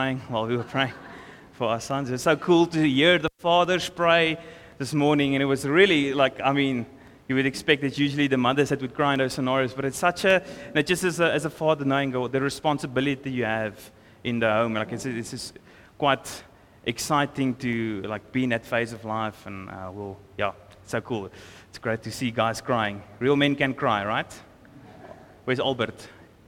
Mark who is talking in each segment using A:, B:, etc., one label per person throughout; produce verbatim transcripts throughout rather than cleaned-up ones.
A: While we were praying for our sons. It's so cool to hear the fathers pray this morning, and it was really like, I mean, you would expect that usually the mothers that would cry in those scenarios, but it's such a, you know, just as a, as a father knowing the responsibility you have in the home, like it's, it's just quite exciting to like be in that phase of life, and uh, well, yeah, it's so cool. It's great to see guys crying. Real men can cry, right? Where's Albert?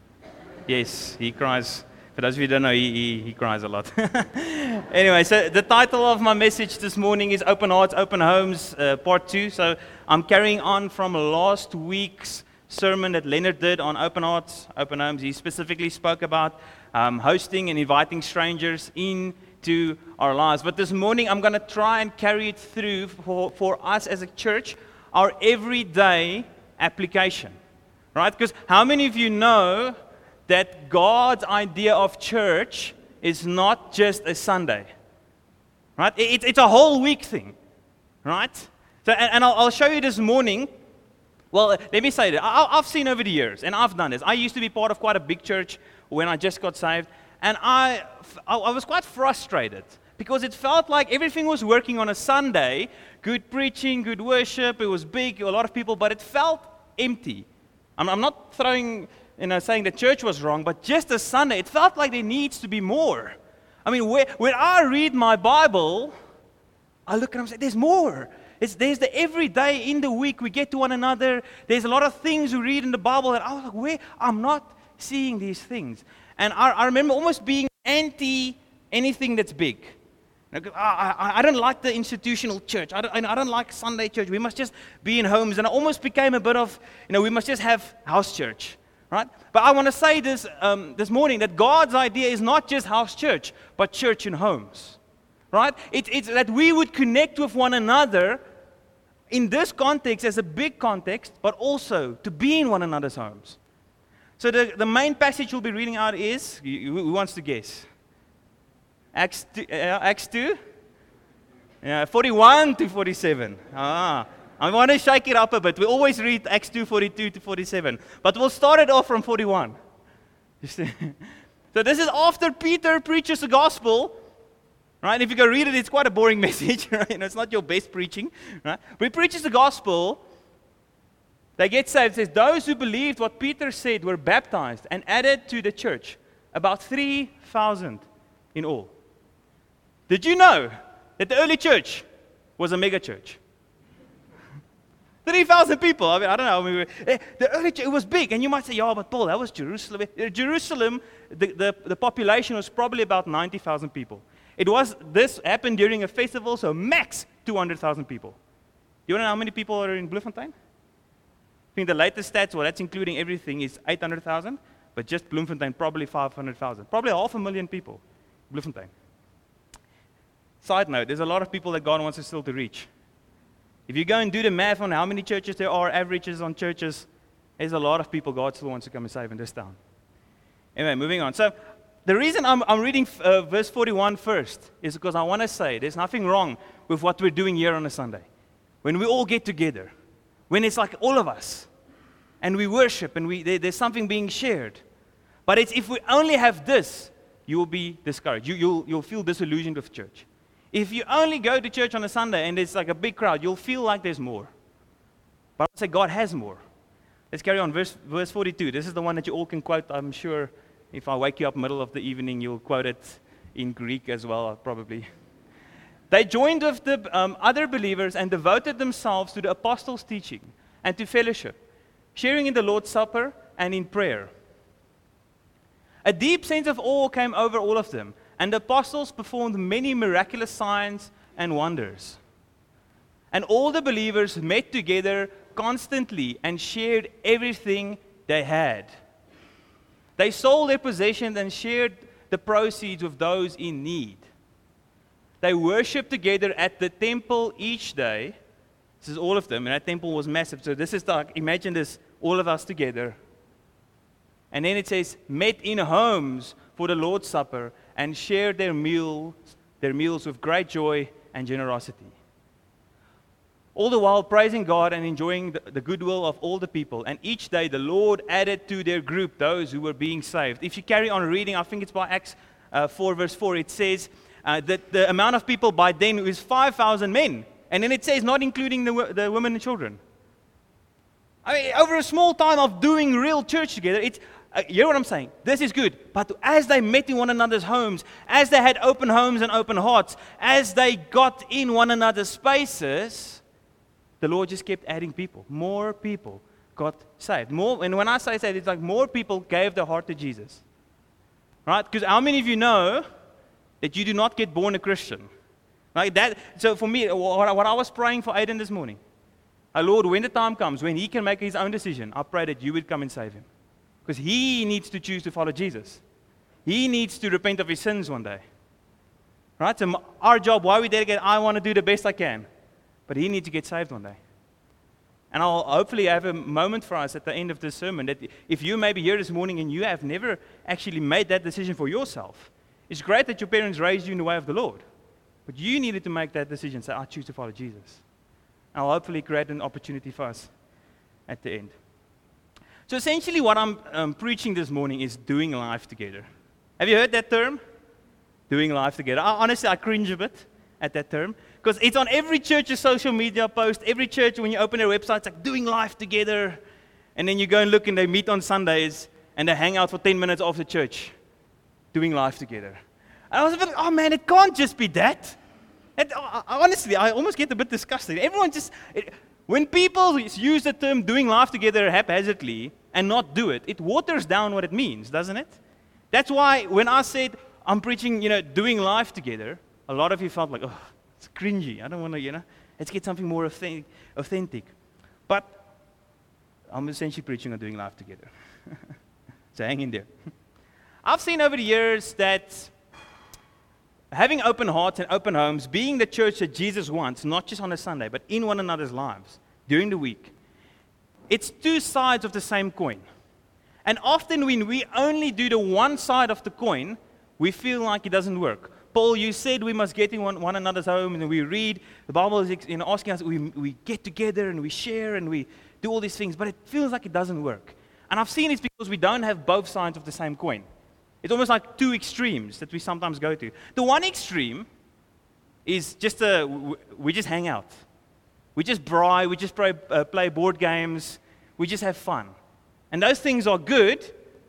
A: Yes, he cries. For those of you who don't know, he, he, he cries a lot. Anyway, so the title of my message this morning is Open Hearts, Open Homes, uh, Part two. So I'm carrying on from last week's sermon that Leonard did on Open Hearts, Open Homes. He specifically spoke about um, hosting and inviting strangers into our lives. But this morning, I'm going to try and carry it through for, for us as a church, our everyday application. Right? Because how many of you know that God's idea of church is not just a Sunday, right? It, it's a whole week thing, right? So, and, and I'll, I'll show you this morning. Well, let me say that I, I've seen over the years, and I've done this. I used to be part of quite a big church when I just got saved, and I, I, I was quite frustrated because it felt like everything was working on a Sunday, good preaching, good worship, it was big, a lot of people, but it felt empty. I'm, I'm not throwing... you know, saying the church was wrong, but just a Sunday, it felt like there needs to be more. I mean, where, when I read my Bible, I look at it and say, there's more. It's, there's the every day in the week we get to one another. There's a lot of things we read in the Bible that I was like, where? I'm not seeing these things. And I, I remember almost being anti anything that's big. I, I, I don't like the institutional church. I don't, I don't like Sunday church. We must just be in homes. And I almost became a bit of, you know, we must just have house church. Right? But I want to say this um, this morning that God's idea is not just house church, but church in homes. Right? It, it's that we would connect with one another in this context as a big context, but also to be in one another's homes. So the, the main passage we'll be reading out is, who wants to guess? Acts two? Uh, Acts two? Yeah, forty-one to forty-seven. Ah. I want to shake it up a bit. We always read Acts two, forty-two to forty-seven. But we'll start it off from forty-one. So this is after Peter preaches the gospel. Right? If you go read it, it's quite a boring message. Right? You know, it's not your best preaching. Right? But he preaches the gospel. They get saved. It says, those who believed what Peter said were baptized and added to the church. About three thousand in all. Did you know that the early church was a mega church? three thousand people. I mean, I don't know. I mean, the early church, it was big. And you might say, yeah, but Paul, that was Jerusalem. Jerusalem, the, the, the population was probably about ninety thousand people. It was, this happened during a festival, so max two hundred thousand people. Do you want to know how many people are in Bloemfontein? I think the latest stats, well, that's including everything, is eight hundred thousand. But just Bloemfontein, probably five hundred thousand. Probably half a million people, Bloemfontein. Side note, there's a lot of people that God wants us still to reach. If you go and do the math on how many churches there are, averages on churches, there's a lot of people God still wants to come and save in this town. Anyway, moving on. So the reason I'm, I'm reading uh, verse forty-one first is because I want to say there's nothing wrong with what we're doing here on a Sunday. When we all get together, when it's like all of us, and we worship, and we there, there's something being shared. But it's if we only have this, you will be discouraged. You, you'll, you'll feel disillusioned with church. If you only go to church on a Sunday and it's like a big crowd, you'll feel like there's more. But I say God has more. Let's carry on. Verse, verse forty-two. This is the one that you all can quote. I'm sure if I wake you up middle of the evening, you'll quote it in Greek as well, probably. They joined with the um, other believers and devoted themselves to the apostles' teaching and to fellowship, sharing in the Lord's Supper and in prayer. A deep sense of awe came over all of them. And the apostles performed many miraculous signs and wonders. And all the believers met together constantly and shared everything they had. They sold their possessions and shared the proceeds with those in need. They worshiped together at the temple each day. This is all of them, and that temple was massive. So this is like, imagine this, all of us together. And then it says, met in homes for the Lord's Supper and shared their meals, their meals with great joy and generosity. All the while praising God and enjoying the, the goodwill of all the people. And each day the Lord added to their group those who were being saved. If you carry on reading, I think it's by Acts uh, four, verse four, it says uh, that the amount of people by then is five thousand men. And then it says not including the, the women and children. I mean, over a small time of doing real church together, it's, uh, you hear what I'm saying? This is good. But as they met in one another's homes, as they had open homes and open hearts, as they got in one another's spaces, the Lord just kept adding people. More people got saved. More, and when I say saved, it's like more people gave their heart to Jesus. Right? Because how many of you know that you do not get born a Christian? Like that. So for me, what, what I was praying for Aiden this morning, oh Lord, when the time comes, when he can make his own decision, I pray that you would come and save him. Because he needs to choose to follow Jesus. He needs to repent of his sins one day. Right? So our job, why we dedicate, I want to do the best I can. But he needs to get saved one day. And I'll hopefully have a moment for us at the end of this sermon that if you may be here this morning and you have never actually made that decision for yourself, it's great that your parents raised you in the way of the Lord. But you needed to make that decision, say, I choose to follow Jesus. I'll hopefully create an opportunity for us at the end. So essentially what I'm um, preaching this morning is doing life together. Have you heard that term? Doing life together. I, honestly, I cringe a bit at that term because it's on every church's social media post. Every church, when you open their website, it's like doing life together. And then you go and look and they meet on Sundays and they hang out for ten minutes after church. Doing life together. And I was a bit like, oh man, it can't just be that. And, uh, honestly, I almost get a bit disgusted. Everyone just, it, when people use the term doing life together haphazardly and not do it, it waters down what it means, doesn't it? That's why when I said I'm preaching, you know, doing life together, a lot of you felt like, oh, it's cringy. I don't want to, you know, let's get something more authentic. But I'm essentially preaching on doing life together. So hang in there. I've seen over the years that having open hearts and open homes, being the church that Jesus wants, not just on a Sunday, but in one another's lives during the week, it's two sides of the same coin. And often when we only do the one side of the coin, we feel like it doesn't work. Paul, you said we must get in one, one another's home, and we read. The Bible is, you know, asking us, we, we get together and we share and we do all these things, but it feels like it doesn't work. And I've seen it's because we don't have both sides of the same coin. It's almost like two extremes that we sometimes go to. The one extreme is just a, we just hang out. We just braai, we just play, uh, play board games, we just have fun. And those things are good,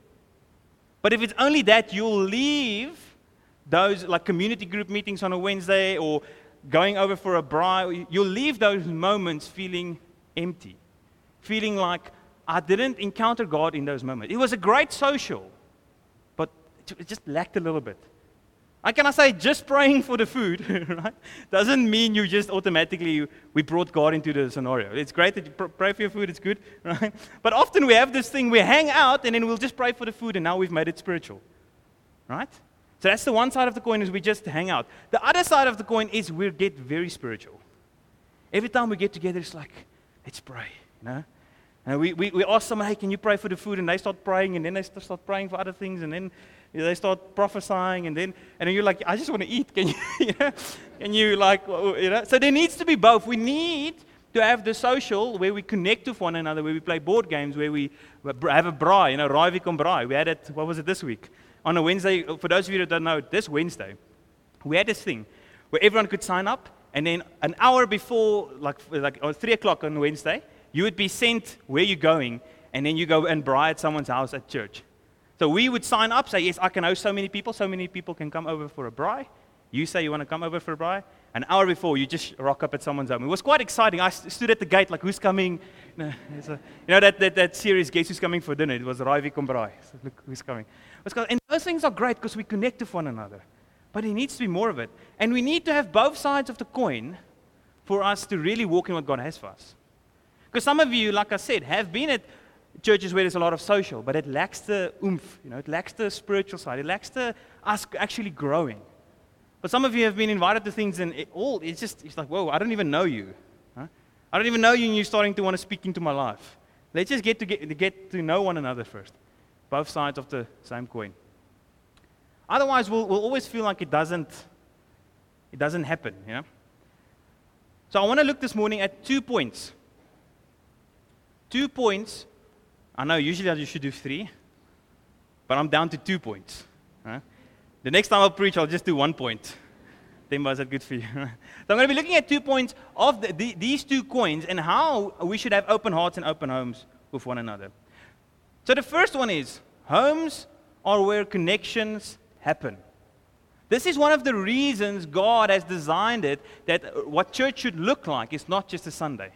A: but if it's only that, you'll leave those like community group meetings on a Wednesday or going over for a braai, you'll leave those moments feeling empty, feeling like I didn't encounter God in those moments. It was a great social, but it just lacked a little bit. I can I say just praying for the food, right? Doesn't mean you just automatically, we brought God into the scenario. It's great that you pr- pray for your food, it's good, right? But often we have this thing, we hang out and then we'll just pray for the food and now we've made it spiritual, right? So that's the one side of the coin is we just hang out. The other side of the coin is we get very spiritual. Every time we get together, it's like, let's pray, you know? And we, we, we ask someone, hey, can you pray for the food? And they start praying, and then they start praying for other things, and then you know, they start prophesying, and then and then you're like, I just want to eat. Can you, you know? Can you like, you know? So there needs to be both. We need to have the social where we connect with one another, where we play board games, where we have a braai, you know, Raai kom braai. We had it, what was it this week? On a Wednesday, for those of you that don't know, this Wednesday, we had this thing where everyone could sign up, and then an hour before, like like or three o'clock on Wednesday, you would be sent where you're going, and then you go and braai at someone's house at church. So we would sign up, say, yes, I can host so many people, so many people can come over for a braai. You say you want to come over for a braai. An hour before, you just rock up at someone's home. It was quite exciting. I st- stood at the gate, like, who's coming? You know, a, you know that, that, that series, Guess Who's Coming for Dinner? It was Raai kom braai. So look who's coming. And those things are great because we connect with one another. But there needs to be more of it. And we need to have both sides of the coin for us to really walk in what God has for us. Because some of you, like I said, have been at churches where there's a lot of social, but it lacks the oomph, you know, it lacks the spiritual side, it lacks the us actually growing. But some of you have been invited to things and it all, it's just, it's like, whoa, I don't even know you. Huh? I don't even know you and you're starting to want to speak into my life. Let's just get to get, to get to know one another first. Both sides of the same coin. Otherwise, we'll, we'll always feel like it doesn't, it doesn't happen, you know. So I want to look this morning at two points. Two points. I know usually I should do three, but I'm down to two points. Right? The next time I'll preach, I'll just do one point. Temba, is that good for you? So I'm going to be looking at two points of the, the, these two coins and how we should have open hearts and open homes with one another. So the first one is, homes are where connections happen. This is one of the reasons God has designed it, that what church should look like is not just a Sunday.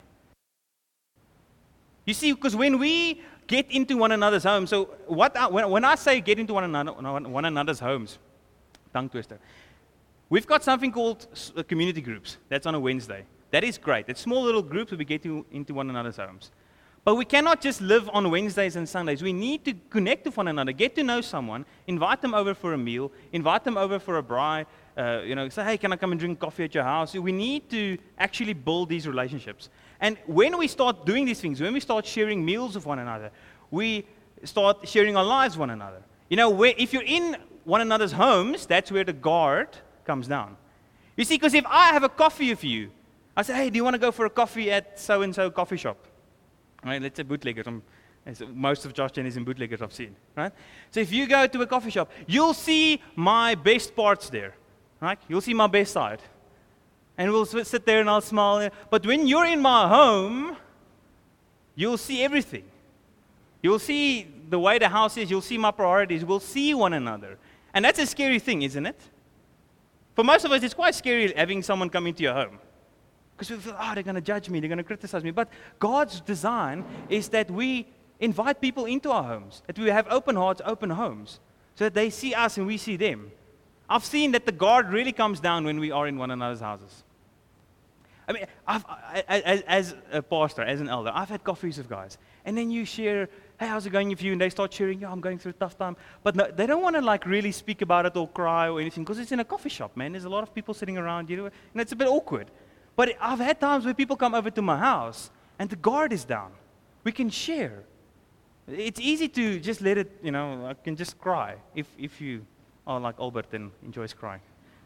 A: You see, because when we get into one another's homes, so what I, when, when I say get into one another, one another's homes, tongue twister, we've got something called community groups. That's on a Wednesday. That is great. It's small little groups where we get to, into one another's homes. But we cannot just live on Wednesdays and Sundays. We need to connect with one another, get to know someone, invite them over for a meal, invite them over for a braai, uh, you know, say, hey, can I come and drink coffee at your house? We need to actually build these relationships. And when we start doing these things, when we start sharing meals with one another, we start sharing our lives with one another. You know, where, if you're in one another's homes, that's where the guard comes down. You see, because if I have a coffee with you, I say, hey, do you want to go for a coffee at so-and-so coffee shop? Right, let's say bootleggers. I'm, most of Josh Jenny's in bootleggers I've seen. Right? So if you go to a coffee shop, you'll see my best parts there. Right? You'll see my best side. And we'll sit there and I'll smile. But when you're in my home, you'll see everything. You'll see the way the house is. You'll see my priorities. We'll see one another. And that's a scary thing, isn't it? For most of us, it's quite scary having someone come into your home. Because we feel, oh, they're going to judge me, they're going to criticize me. But God's design is that we invite people into our homes, that we have open hearts, open homes, so that they see us and we see them. I've seen that the guard really comes down when we are in one another's houses. I mean, I've, I, as, as a pastor, as an elder, I've had coffees with guys. And then you share, hey, how's it going with you? And they start sharing, yeah, I'm going through a tough time. But no, they don't want to like really speak about it or cry or anything, because it's in a coffee shop, man. There's a lot of people sitting around, you know, and it's a bit awkward. But I've had times where people come over to my house and the guard is down. We can share. It's easy to just let it, you know, I can just cry if, if you are like Albert and enjoys crying.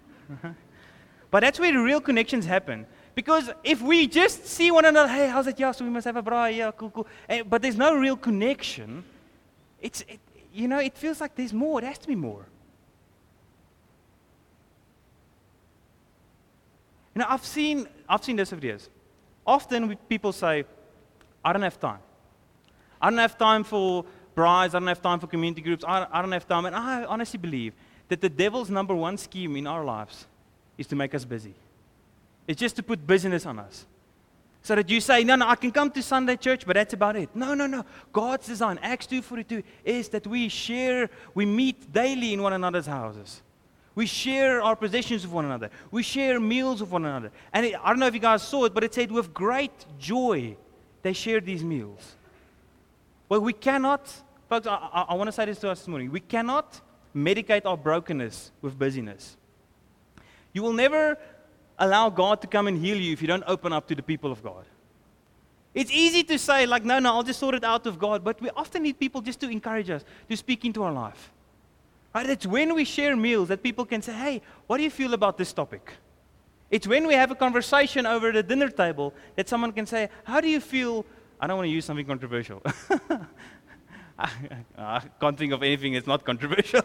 A: But that's where the real connections happen. Because if we just see one another, hey, how's it? Yeah, so we must have a braai, yeah, cool, cool. And, but there's no real connection. It's, it, you know, it feels like there's more. There has to be more. You know, I've seen, I've seen this over the years. Often we, people say, I don't have time. I don't have time for brides. I don't have time for community groups. I, I don't have time. And I honestly believe that the devil's number one scheme in our lives is to make us busy. It's just to put busyness on us. So that you say, no, no, I can come to Sunday church, but that's about it. No, no, no. God's design, Acts two forty-two, is that we share, we meet daily in one another's houses. We share our possessions with one another. We share meals with one another. And it, I don't know if you guys saw it, but it said with great joy they shared these meals. Well, we cannot, folks, I, I, I want to say this to us this morning. We cannot medicate our brokenness with busyness. You will never allow God to come and heal you if you don't open up to the people of God. It's easy to say, like, no, no, I'll just sort it out with God. But we often need people just to encourage us, to speak into our life. Right? It's when we share meals that people can say, hey, what do you feel about this topic? It's when we have a conversation over the dinner table that someone can say, how do you feel? I don't want to use something controversial. I, I can't think of anything that's not controversial.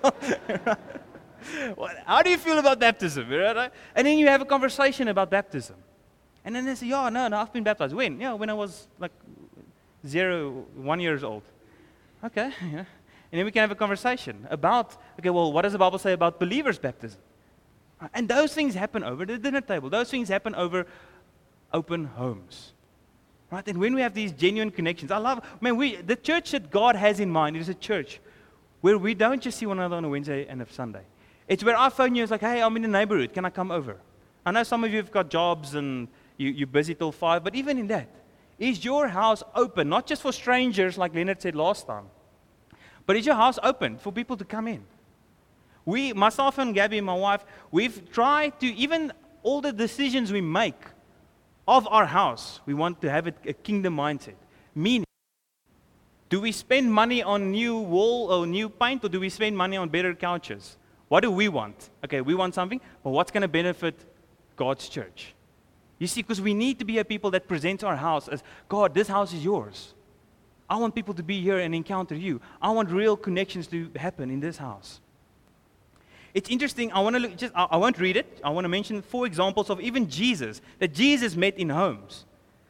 A: How do you feel about baptism? Right? And then you have a conversation about baptism. And then they say, yeah, no, no, I've been baptized. When? Yeah, when I was like zero, one years old. Okay, yeah. And then we can have a conversation about, okay, well, what does the Bible say about believers' baptism? And those things happen over the dinner table. Those things happen over open homes. Right? And when we have these genuine connections, I love, man, we, the church that God has in mind is a church where we don't just see one another on a Wednesday and a Sunday. It's where I phone you, it's like, hey, I'm in the neighborhood, can I come over? I know some of you have got jobs and you, you're busy till five, but even in that, is your house open, not just for strangers, like Leonard said last time, but is your house open for people to come in? We, myself and Gabby, my wife, we've tried to, even all the decisions we make of our house, we want to have it a kingdom mindset. Meaning, do we spend money on new wall or new paint, or do we spend money on better couches? What do we want? Okay, we want something, but what's going to benefit God's church? You see, because we need to be a people that presents our house as, God, this house is yours. I want people to be here and encounter you. I want real connections to happen in this house. It's interesting. I want to look, just I, I won't read it. I want to mention four examples of even Jesus, that Jesus met in homes.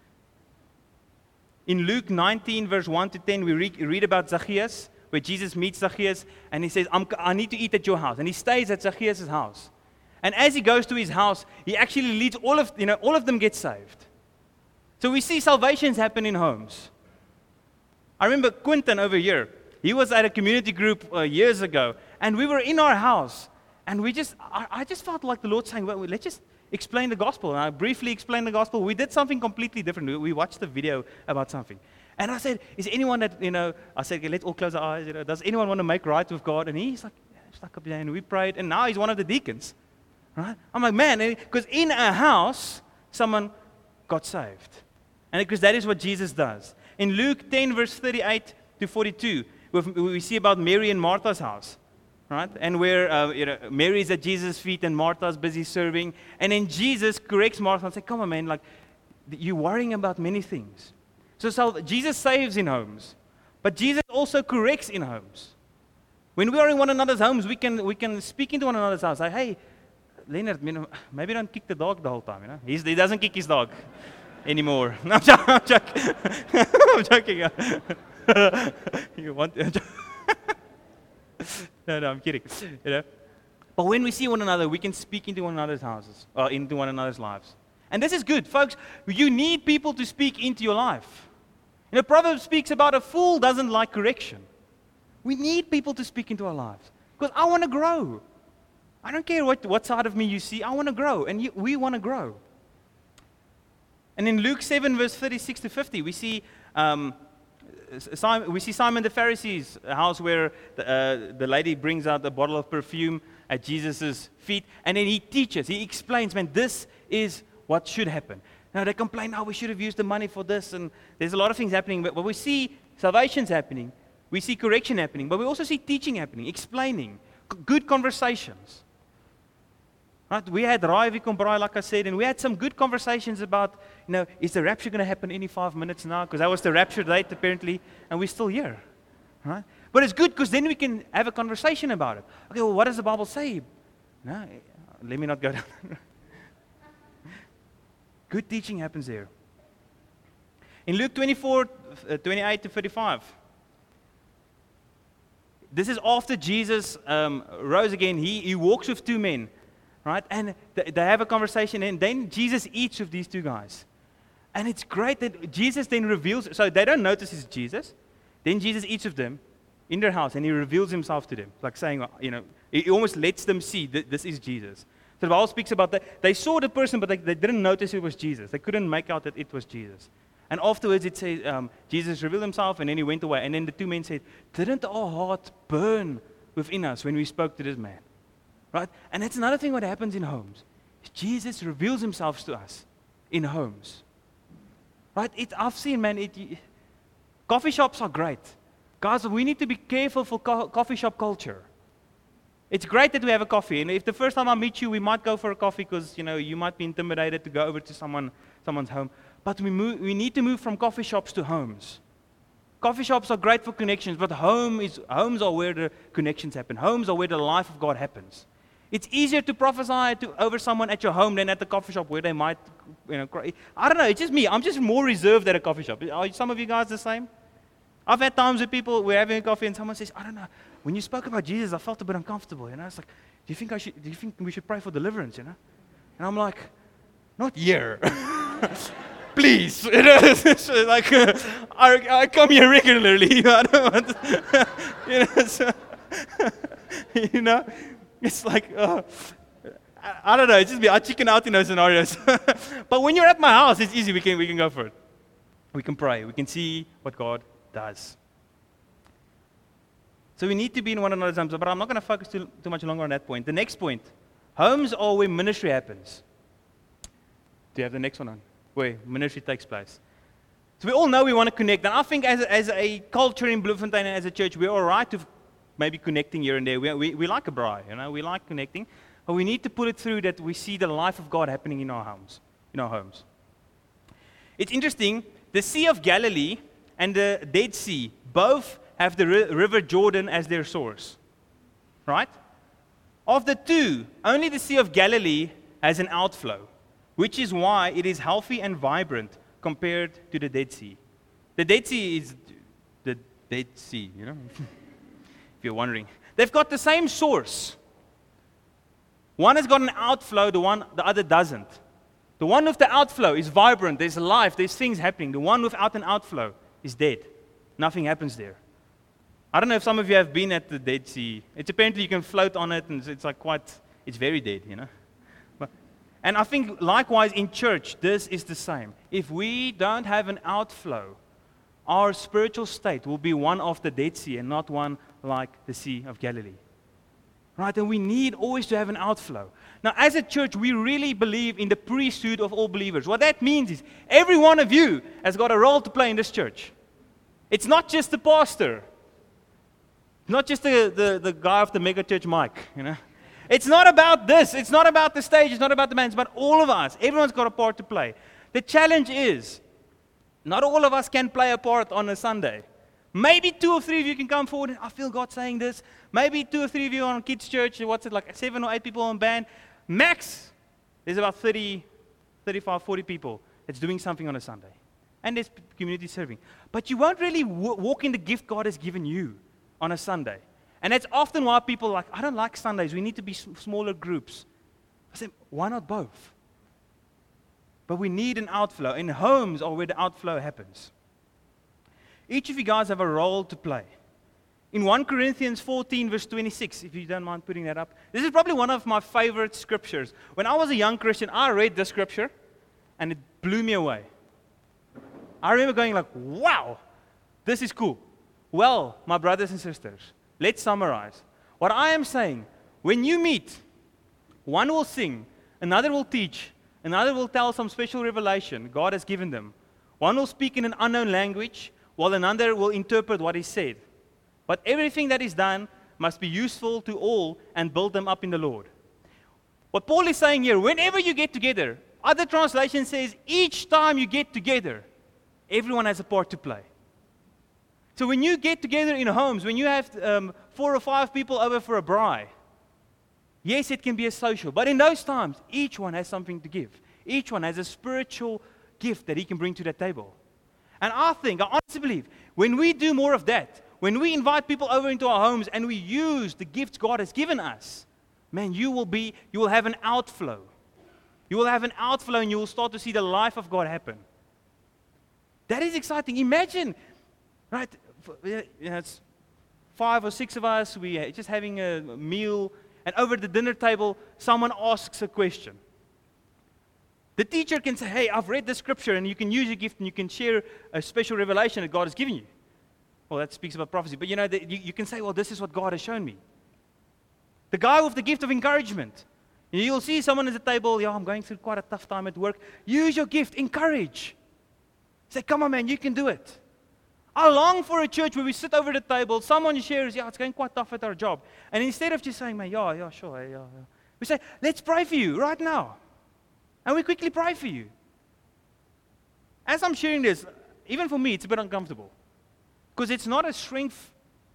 A: In Luke nineteen, verse one to ten, we read, read about Zacchaeus, where Jesus meets Zacchaeus, and he says, I'm, I need to eat at your house. And he stays at Zacchaeus' house. And as he goes to his house, he actually leads all of, you know, all of them get saved. So we see salvations happen in homes. I remember Quentin over here. He was at a community group uh, years ago, and we were in our house, and we just, I, I just felt like the Lord saying, well, let's just explain the gospel. And I briefly explained the gospel. We did something completely different. We, we watched a video about something. And I said, is anyone that, you know, I said, okay, let's all close our eyes. You know, does anyone want to make right with God? And he's like, yeah, stuck up there, and we prayed, and now he's one of the deacons. Right? I'm like, man, because in a house, someone got saved. And because that is what Jesus does. In Luke ten, verse thirty-eight to forty-two, we see about Mary and Martha's house, right? And where uh, you know, Mary is at Jesus' feet and Martha's busy serving. And then Jesus corrects Martha and says, come on, man, like, you're worrying about many things. So, so Jesus saves in homes, but Jesus also corrects in homes. When we are in one another's homes, we can we can speak into one another's house. Like, hey, Leonard, you know, maybe don't kick the dog the whole time. You know, He's, he doesn't kick his dog anymore. No, I'm joking. I'm joking. I'm joking. You want? no, no, I'm kidding. You know, but when we see one another, we can speak into one another's houses, or into one another's lives, and this is good, folks. You need people to speak into your life. You know, Proverbs speaks about a fool doesn't like correction. We need people to speak into our lives because I want to grow. I don't care what, what side of me you see. I want to grow, and you, we want to grow. And in Luke seven, verse thirty-six to fifty, we see um, Simon, we see Simon the Pharisee's house where the, uh, the lady brings out a bottle of perfume at Jesus' feet, and then he teaches, he explains, man, this is what should happen. Now they complain, oh, we should have used the money for this, and there's a lot of things happening, but, but we see salvation's happening, we see correction happening, but we also see teaching happening, explaining, c- good conversations. Right? We had Raivi Komprai, like I said, and we had some good conversations about, you know, is the rapture going to happen any five minutes now? Because that was the rapture date, apparently, and we're still here. Right? But it's good because then we can have a conversation about it. Okay, well, what does the Bible say? No, let me not go down. Good teaching happens there. In Luke twenty-four, twenty-eight to thirty-five, this is after Jesus um, rose again. He, he walks with two men. Right? And th- they have a conversation, and then Jesus eats with these two guys. And it's great that Jesus then reveals, so they don't notice it's Jesus. Then Jesus eats with them in their house, and he reveals himself to them, like saying, you know, he almost lets them see that this is Jesus. So the Bible speaks about that. They saw the person, but they, they didn't notice it was Jesus. They couldn't make out that it was Jesus. And afterwards it says, um, Jesus revealed himself, and then he went away. And then the two men said, didn't our heart burn within us when we spoke to this man? Right? And that's another thing what happens in homes. Jesus reveals himself to us in homes. Right? It, I've seen, man, it, coffee shops are great. Guys, we need to be careful for co- coffee shop culture. It's great that we have a coffee. And if the first time I meet you, we might go for a coffee because, you know, you might be intimidated to go over to someone, someone's home. But we, move, we need to move from coffee shops to homes. Coffee shops are great for connections, but home is, homes are where the connections happen. Homes are where the life of God happens. It's easier to prophesy to, over someone at your home than at the coffee shop where they might, you know, cry. I don't know, it's just me. I'm just more reserved at a coffee shop. Are some of you guys the same? I've had times with people, we're having a coffee and someone says, I don't know, when you spoke about Jesus, I felt a bit uncomfortable, you know. It's like, do you think I should, do you think we should pray for deliverance, you know? And I'm like, not here. Please. You know, it's like, uh, I, I come here regularly. I don't want to, you know, so, you know. It's like, uh, I, I don't know, it's just me. I chicken out in those scenarios. But when you're at my house, it's easy. We can, we can go for it. We can pray. We can see what God does. So we need to be in one another's homes. But I'm not going to focus too, too much longer on that point. The next point, homes are where ministry happens. Do you have the next one on? Where ministry takes place. So we all know we want to connect. And I think as a, as a culture in Bloemfontein and as a church, we're all right to maybe connecting here and there. We, we, we like a braai, you know, we like connecting, but we need to put it through that we see the life of God happening in our homes, in our homes. It's interesting, the Sea of Galilee and the Dead Sea both have the ri- River Jordan as their source, right? Of the two, only the Sea of Galilee has an outflow, which is why it is healthy and vibrant compared to the Dead Sea. The Dead Sea is the Dead Sea, you know, if you're wondering. They've got the same source. One has got an outflow, the one, the other doesn't. The one with the outflow is vibrant, there's life, there's things happening. The one without an outflow is dead. Nothing happens there. I don't know if some of you have been at the Dead Sea. It's apparently you can float on it, and it's like quite, it's very dead, you know. But, and I think likewise in church, this is the same. If we don't have an outflow, our spiritual state will be one of the Dead Sea and not one like the Sea of Galilee. Right? And we need always to have an outflow. Now, as a church, we really believe in the priesthood of all believers. What that means is every one of you has got a role to play in this church. It's not just the pastor. Not just the, the, the guy of the mega church mic, you know. It's not about this. It's not about the stage. It's not about the man. It's about all of us. Everyone's got a part to play. The challenge is, not all of us can play a part on a Sunday. Maybe two or three of you can come forward and I feel God saying this. Maybe two or three of you on kids' church. What's it like? Seven or eight people on band. Max, there's about thirty, thirty-five, forty people that's doing something on a Sunday. And there's community serving. But you won't really w- walk in the gift God has given you on a Sunday. And that's often why people are like, I don't like Sundays. We need to be s- smaller groups. I say, why not both? But we need an outflow. And homes are where the outflow happens. Each of you guys have a role to play. In First Corinthians fourteen, verse twenty-six, if you don't mind putting that up. This is probably one of my favorite scriptures. When I was a young Christian, I read this scripture, and it blew me away. I remember going like, wow, this is cool. Well, my brothers and sisters, let's summarize. What I am saying, when you meet, one will sing, another will teach, another will tell some special revelation God has given them. One will speak in an unknown language, while another will interpret what is said. But everything that is done must be useful to all and build them up in the Lord. What Paul is saying here, whenever you get together, other translation says each time you get together, everyone has a part to play. So when you get together in homes, when you have um, four or five people over for a braai, yes, it can be a social, but in those times, each one has something to give. Each one has a spiritual gift that he can bring to the table. And I think, I honestly believe, when we do more of that, when we invite people over into our homes and we use the gifts God has given us, man, you will be, you will have an outflow. You will have an outflow and you will start to see the life of God happen. That is exciting. Imagine, right, you know, it's five or six of us, we're just having a meal, and over the dinner table, someone asks a question. The teacher can say, hey, I've read the scripture, and you can use your gift and you can share a special revelation that God has given you. Well, that speaks about prophecy. But you know, the, you, you can say, well, this is what God has shown me. The guy with the gift of encouragement. You'll see someone at the table, yeah, I'm going through quite a tough time at work. Use your gift, encourage. Say, come on, man, you can do it. I long for a church where we sit over the table, someone shares, yeah, it's going quite tough at our job. And instead of just saying, man, yeah, yeah, sure, yeah, yeah. We say, let's pray for you right now. And we quickly pray for you. As I'm sharing this, even for me, it's a bit uncomfortable. Because it's not a strength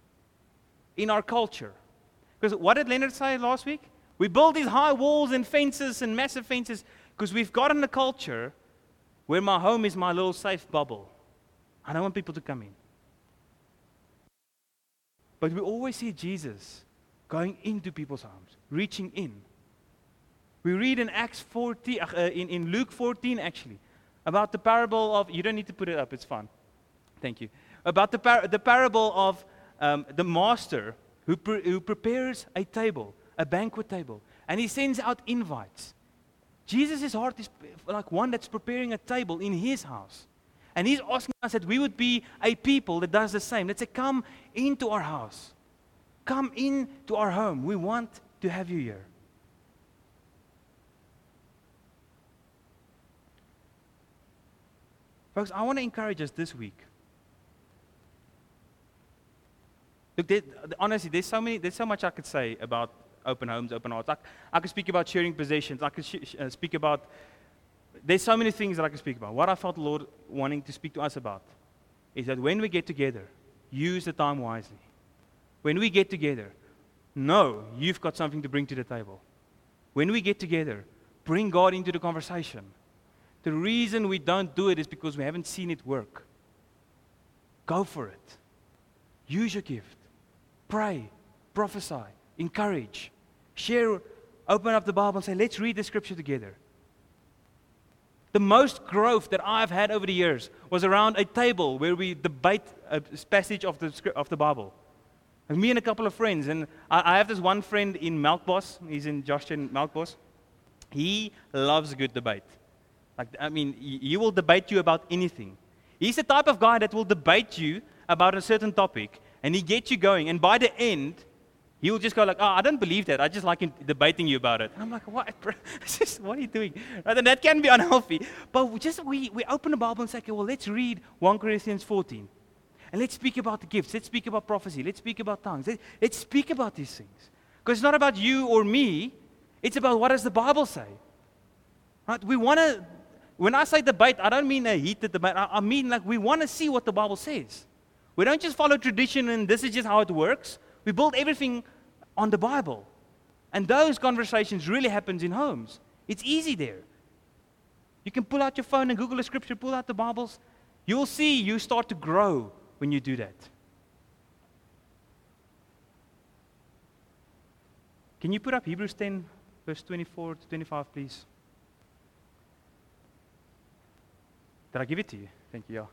A: in our culture. Because what did Leonard say last week? We build these high walls and fences and massive fences because we've gotten a culture where my home is my little safe bubble. I don't want people to come in. But we always see Jesus going into people's homes, reaching in. We read in Acts fourteen, uh, in, in Luke fourteen actually, about the parable of, you don't need to put it up, it's fine. Thank you. About the, par- the parable of um, the master who, pre- who prepares a table, a banquet table, and he sends out invites. Jesus' heart is like one that's preparing a table in his house. And he's asking us that we would be a people that does the same. Let's say, come into our house. Come into our home. We want to have you here. Folks, I want to encourage us this week. Look, there, honestly, there's so many, there's so much I could say about open homes, open hearts. I, I could speak about sharing possessions. I could sh- uh, speak about, there's so many things that I could speak about. What I felt the Lord wanting to speak to us about is that when we get together, use the time wisely. When we get together, No, you've got something to bring to the table. When we get together, bring God into the conversation. The reason we don't do it is because we haven't seen it work. Go for it. Use your gift. Pray, prophesy, encourage, share, open up the Bible and say, let's read the scripture together. The most growth that I've had over the years was around a table where we debate a passage of the script, of the Bible. And me and a couple of friends, and I, I have this one friend in Melkbos, he's in Joshua in Melkbos. He loves a good debate. Like, I mean, he will debate you about anything. He's the type of guy that will debate you about a certain topic, and he gets you going, and by the end, he will just go like, oh, I don't believe that. I just like him debating you about it. And I'm like, what, bro? What are you doing? Right? And that can be unhealthy. But we just we, we open the Bible and say, okay, well, let's read First Corinthians fourteen. And let's speak about the gifts. Let's speak about prophecy. Let's speak about tongues. Let, let's speak about these things. Because it's not about you or me. It's about what does the Bible say. Right? We want to, when I say debate, I don't mean a heated debate. I, I mean like we want to see what the Bible says. We don't just follow tradition and this is just how it works. We build everything on the Bible. And those conversations really happens in homes. It's easy there. You can pull out your phone and Google a scripture, pull out the Bibles. You'll see you start to grow when you do that. Can you put up Hebrews ten, verse twenty-four to twenty-five, please? Did I give it to you? Thank you. Yeah.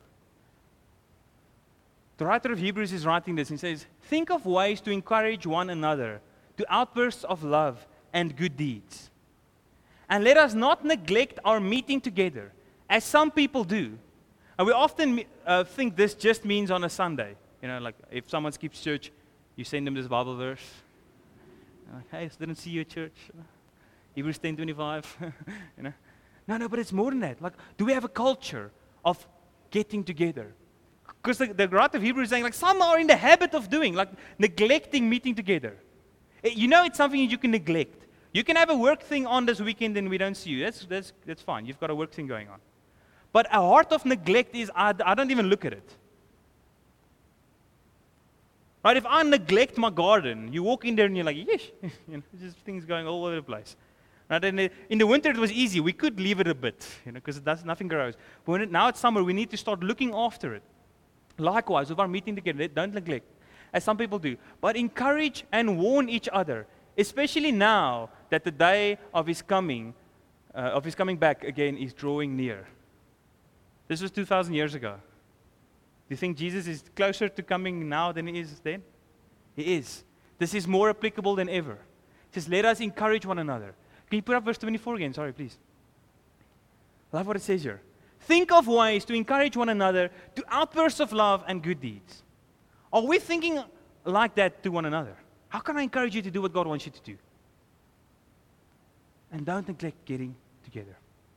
A: The writer of Hebrews is writing this. He says, think of ways to encourage one another to outbursts of love and good deeds. And let us not neglect our meeting together, as some people do. And we often uh, think this just means on a Sunday. You know, like if someone skips church, you send them this Bible verse. Like, hey, I didn't see you at church. Hebrews ten twenty-five. You know, no, no, but it's more than that. Like, do we have a culture of getting together? Because the, the writer of Hebrews is saying, like, some are in the habit of doing, like neglecting meeting together. You know, it's something you can neglect. You can have a work thing on this weekend and we don't see you. That's that's that's fine. You've got a work thing going on. But a heart of neglect is, I, I don't even look at it. Right? If I neglect my garden, you walk in there and you're like, yes, you know, just things going all over the place. Right? And in the winter it was easy. We could leave it a bit, you know, because it does nothing grows. But when it, now it's summer, we need to start looking after it. Likewise, with our meeting together, don't neglect, as some people do, but encourage and warn each other, especially now that the day of His coming, uh, of His coming back again, is drawing near. This was two thousand years ago. Do you think Jesus is closer to coming now than He is then? He is. This is more applicable than ever. It says, let us encourage one another. Can you put up verse twenty-four again? Sorry, please. I love what it says here. Think of ways to encourage one another to outbursts of love and good deeds. Are we thinking like that to one another? How can I encourage you to do what God wants you to do? And don't neglect getting together.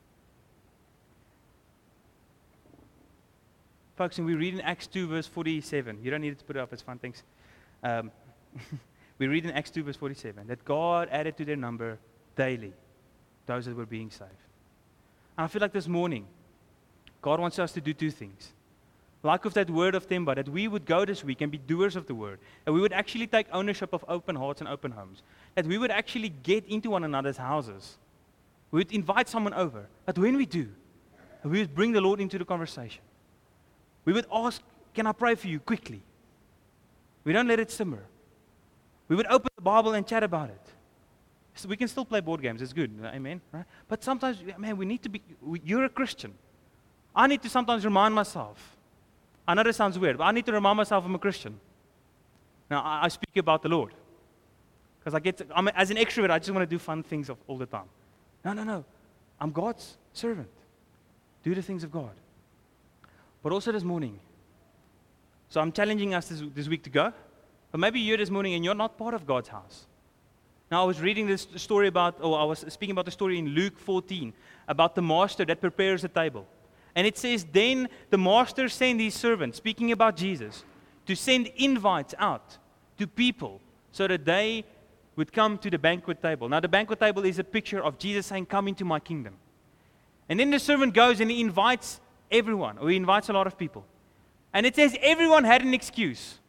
A: Folks, and we read in Acts two, verse forty-seven. You don't need to put it up, it's fine, thanks. Um, we read in Acts two, verse forty-seven, that God added to their number daily those that were being saved. And I feel like this morning, God wants us to do two things. Like with that word of Temba, that we would go this week and be doers of the word. That we would actually take ownership of open hearts and open homes. That we would actually get into one another's houses. We would invite someone over. But when we do, we would bring the Lord into the conversation. We would ask, can I pray for you quickly? We don't let it simmer. We would open the Bible and chat about it. So we can still play board games. It's good. Amen. Right? But sometimes, man, we need to be, we, you're a Christian. I need to sometimes remind myself. I know this sounds weird, but I need to remind myself I'm a Christian. Now, I, I speak about the Lord. Because I get, to, I'm, as an extrovert, I just want to do fun things of, all the time. No, no, no. I'm God's servant. Do the things of God. But also this morning. So I'm challenging us this, this week to go. But maybe you're this morning and you're not part of God's house. Now, I was reading this story about, or I was speaking about the story in Luke fourteen, about the master that prepares the table. And it says, then the master sent his servant, speaking about Jesus, to send invites out to people so that they would come to the banquet table. Now, the banquet table is a picture of Jesus saying, come into my kingdom. And then the servant goes and he invites everyone, or he invites a lot of people. And it says everyone had an excuse.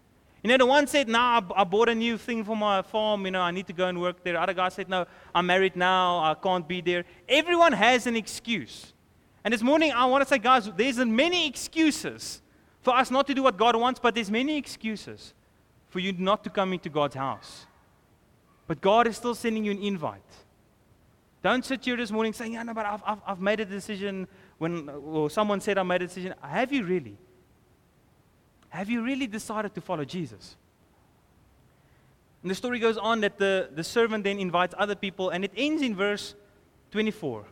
A: You know, the one said, no, I, I bought a new thing for my farm, you know, I need to go and work there. Other guy said, no, I'm married now, I can't be there. Everyone has an excuse. And this morning, I want to say, guys, there's many excuses for us not to do what God wants, but there's many excuses for you not to come into God's house. But God is still sending you an invite. Don't sit here this morning saying, yeah, no, but I've, I've, I've made a decision when, or someone said I made a decision. Have you really? Have you really decided to follow Jesus? And the story goes on that the, the servant then invites other people, and it ends in verse twenty-four.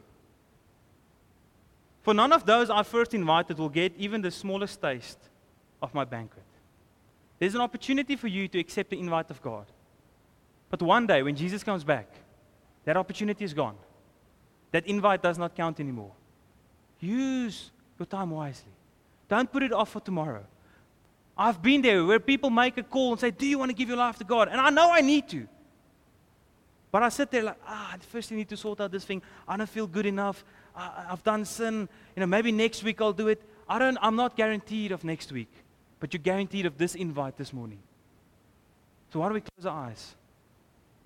A: For none of those I first invited will get even the smallest taste of my banquet. There's an opportunity for you to accept the invite of God. But one day, when Jesus comes back, that opportunity is gone. That invite does not count anymore. Use your time wisely. Don't put it off for tomorrow. I've been there where people make a call and say, do you want to give your life to God? And I know I need to. But I sit there like, ah, first I need to sort out this thing. I don't feel good enough. I, I've done sin. You know, maybe next week I'll do it. I don't, I'm not guaranteed of next week. But you're guaranteed of this invite this morning. So why don't we close our eyes?